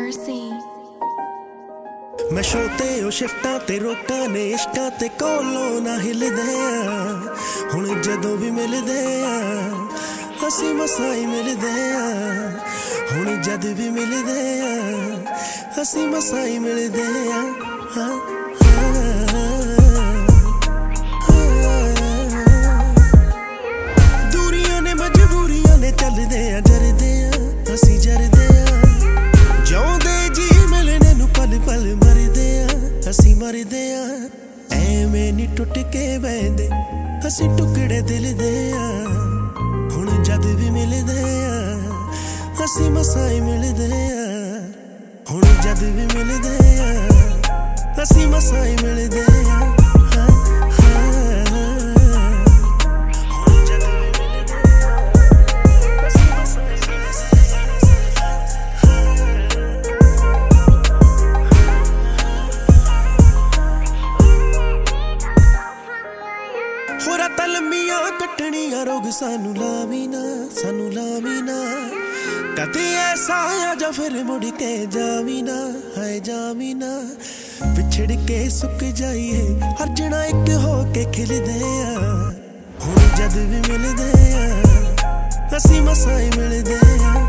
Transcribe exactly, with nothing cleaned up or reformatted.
Mercy मैं शोते ओ शिफ्टां ते रोकां ने इश्कां ते कोलों ना हिलदे आ हुण जदों भी मिलदे आ असीं मसां ही मिलदे आ हुण जद भी मिलदे आ असीं मसां ही मिलदे आ हाँ दूरियां ने मजबूरियां ने चलदे आ जरदे आ असीं जरदे आ जिउंदे जी मिलने नूं पल पल मरदे आ असीं मरदे आ ऐवें नी टुट के बहिंदे असीं टुकड़े दिल दे आ हुण जद भी मिलदे आ असीं मसां ही मिलदे आ हुण जद भी मिलदे आ असीं मसां ही मिलदे आ हाँ हाँ होरा तलमियां कट्टनियां रोग सानू लावी ना सानू लावी ना कदे ऐसा आया जा फिर मुड़ के जावी ना हाय जावी ना पिछड़ के सुक जाइए हर जना एक हो के खिलदे आ हुण जद भी मिलदे आ असीं मसां ही मिलदे आ